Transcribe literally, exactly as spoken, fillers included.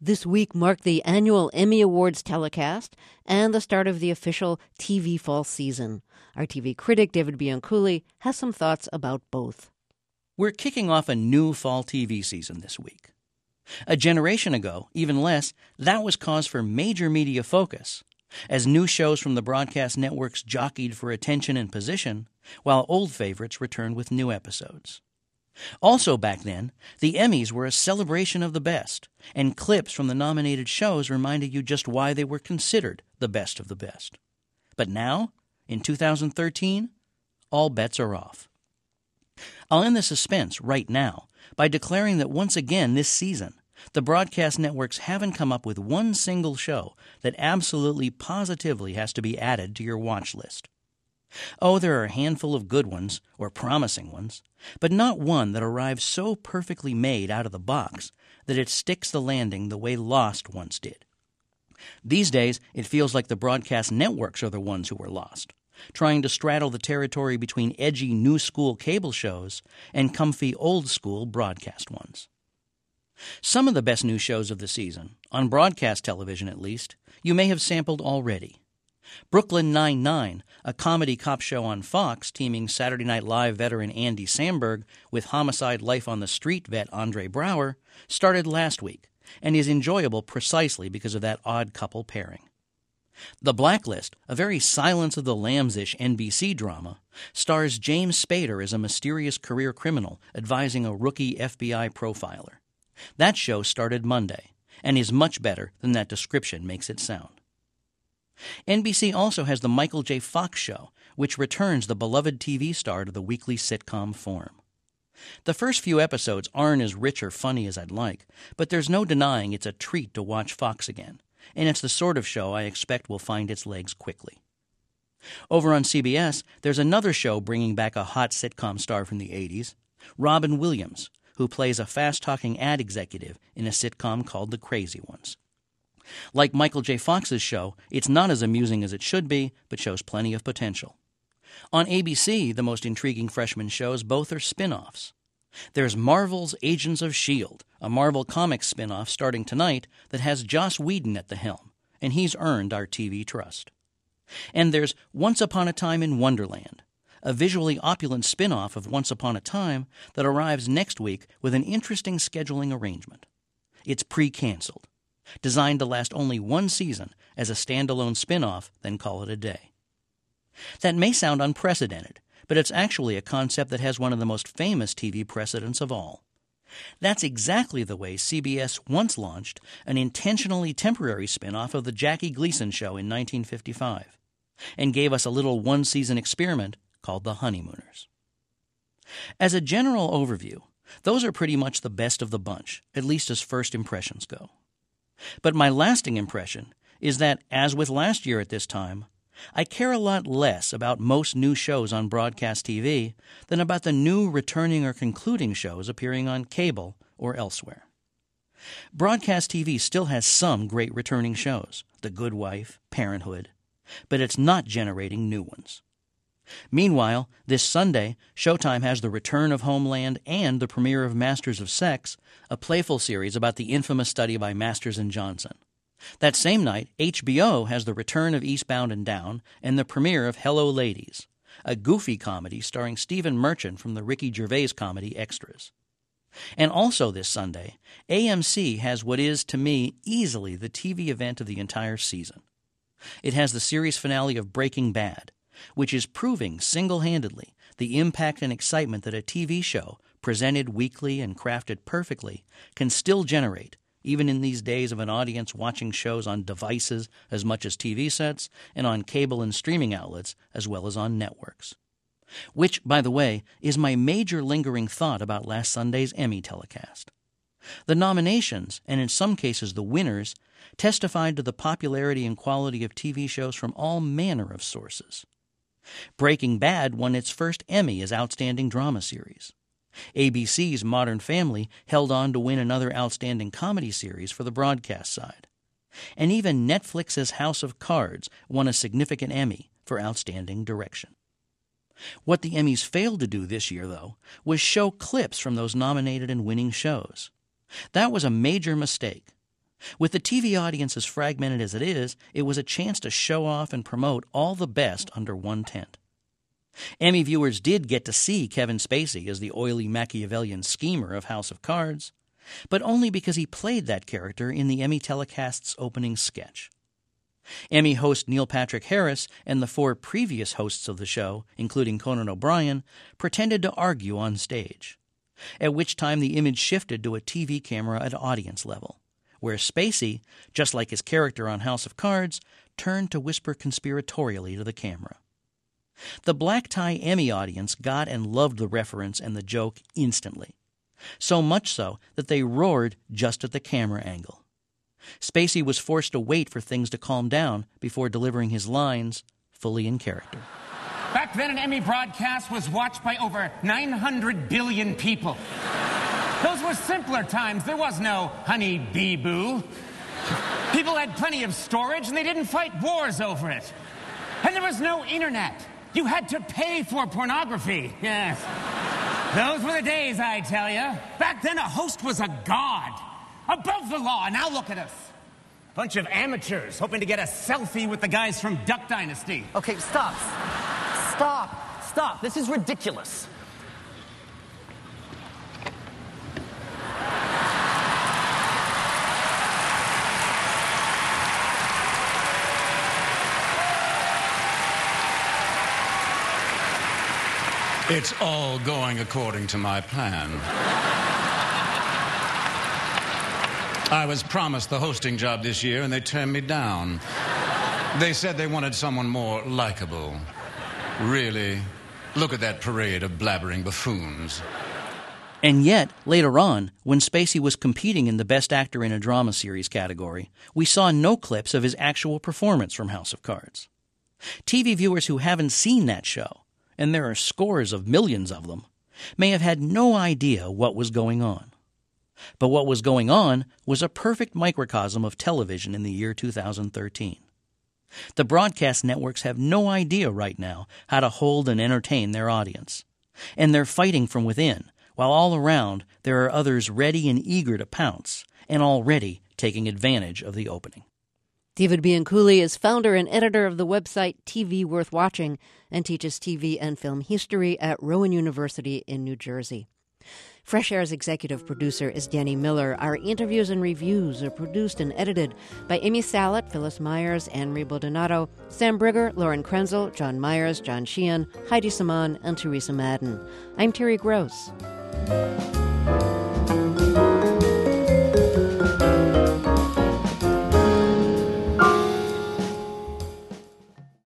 This week marked the annual Emmy Awards telecast and the start of the official T V fall season. Our T V critic, David Bianculli, has some thoughts about both. We're kicking off a new fall T V season this week. A generation ago, even less, that was cause for major media focus, as new shows from the broadcast networks jockeyed for attention and position, while old favorites returned with new episodes. Also back then, the Emmys were a celebration of the best, and clips from the nominated shows reminded you just why they were considered the best of the best. But now, in two thousand thirteen, all bets are off. I'll end the suspense right now by declaring that once again this season, the broadcast networks haven't come up with one single show that absolutely positively has to be added to your watch list. Oh, there are a handful of good ones, or promising ones, but not one that arrives so perfectly made out of the box that it sticks the landing the way Lost once did. These days, it feels like the broadcast networks are the ones who were lost, trying to straddle the territory between edgy new school cable shows and comfy old school broadcast ones. Some of the best new shows of the season, on broadcast television at least, you may have sampled already. Brooklyn Nine-Nine, a comedy cop show on Fox teaming Saturday Night Live veteran Andy Samberg with Homicide: Life on the Street vet Andre Braugher, started last week and is enjoyable precisely because of that odd couple pairing. The Blacklist, a very Silence of the Lambs-ish N B C drama, stars James Spader as a mysterious career criminal advising a rookie F B I profiler. That show started Monday and is much better than that description makes it sound. N B C also has the Michael J. Fox Show, which returns the beloved T V star to the weekly sitcom form. The first few episodes aren't as rich or funny as I'd like, but there's no denying it's a treat to watch Fox again, and it's the sort of show I expect will find its legs quickly. Over on C B S, there's another show bringing back a hot sitcom star from the eighties, Robin Williams, who plays a fast-talking ad executive in a sitcom called The Crazy Ones. Like Michael J. Fox's show, it's not as amusing as it should be, but shows plenty of potential. On A B C, the most intriguing freshman shows both are spin-offs. There's Marvel's Agents of S H I E L D, a Marvel Comics spin-off starting tonight that has Joss Whedon at the helm, and he's earned our T V trust. And there's Once Upon a Time in Wonderland, a visually opulent spin-off of Once Upon a Time that arrives next week with an interesting scheduling arrangement. It's pre-canceled, designed to last only one season as a standalone spin-off, then call it a day. That may sound unprecedented, but it's actually a concept that has one of the most famous T V precedents of all. That's exactly the way C B S once launched an intentionally temporary spin-off of the Jackie Gleason Show in nineteen fifty-five, and gave us a little one-season experiment called The Honeymooners. As a general overview, those are pretty much the best of the bunch, at least as first impressions go. But my lasting impression is that, as with last year at this time, I care a lot less about most new shows on broadcast T V than about the new returning or concluding shows appearing on cable or elsewhere. Broadcast T V still has some great returning shows, The Good Wife, Parenthood, but it's not generating new ones. Meanwhile, this Sunday, Showtime has the return of Homeland and the premiere of Masters of Sex, a playful series about the infamous study by Masters and Johnson. That same night, H B O has the return of Eastbound and Down and the premiere of Hello Ladies, a goofy comedy starring Stephen Merchant from the Ricky Gervais comedy Extras. And also this Sunday, A M C has what is, to me, easily the T V event of the entire season. It has the series finale of Breaking Bad, which is proving single-handedly the impact and excitement that a T V show, presented weekly and crafted perfectly, can still generate, even in these days of an audience watching shows on devices as much as T V sets and on cable and streaming outlets as well as on networks. Which, by the way, is my major lingering thought about last Sunday's Emmy telecast. The nominations, and in some cases the winners, testified to the popularity and quality of T V shows from all manner of sources. Breaking Bad won its first Emmy as Outstanding Drama Series. A B C's Modern Family held on to win another Outstanding Comedy Series for the broadcast side. And even Netflix's House of Cards won a significant Emmy for Outstanding Direction. What the Emmys failed to do this year, though, was show clips from those nominated and winning shows. That was a major mistake. With the T V audience as fragmented as it is, it was a chance to show off and promote all the best under one tent. Emmy viewers did get to see Kevin Spacey as the oily Machiavellian schemer of House of Cards, but only because he played that character in the Emmy telecast's opening sketch. Emmy host Neil Patrick Harris and the four previous hosts of the show, including Conan O'Brien, pretended to argue on stage, at which time the image shifted to a T V camera at audience level, where Spacey, just like his character on House of Cards, turned to whisper conspiratorially to the camera. The black tie Emmy audience got and loved the reference and the joke instantly, so much so that they roared just at the camera angle. Spacey was forced to wait for things to calm down before delivering his lines fully in character. Back then, an Emmy broadcast was watched by over nine hundred billion people. Those were simpler times. There was no honey bee boo. People had plenty of storage, and they didn't fight wars over it. And there was no internet. You had to pay for pornography. Yes. Those were the days, I tell you. Back then, a host was a god, above the law. Now look at us. Bunch of amateurs hoping to get a selfie with the guys from Duck Dynasty. Okay, stop. Stop. Stop. This is ridiculous. It's all going according to my plan. I was promised the hosting job this year, and they turned me down. They said they wanted someone more likable. Really? Look at that parade of blabbering buffoons. And yet, later on, when Spacey was competing in the Best Actor in a Drama Series category, we saw no clips of his actual performance from House of Cards. T V viewers who haven't seen that show, and there are scores of millions of them, may have had no idea what was going on. But what was going on was a perfect microcosm of television in the year two thousand thirteen. The broadcast networks have no idea right now how to hold and entertain their audience, and they're fighting from within, while all around there are others ready and eager to pounce, and already taking advantage of the opening. David Bianculli is founder and editor of the website T V Worth Watching and teaches T V and film history at Rowan University in New Jersey. Fresh Air's executive producer is Danny Miller. Our interviews and reviews are produced and edited by Amy Salet, Phyllis Myers, Anne-Marie Baldonado, Sam Brigger, Lauren Krenzel, John Myers, John Sheehan, Heidi Saman, and Teresa Madden. I'm Terry Gross.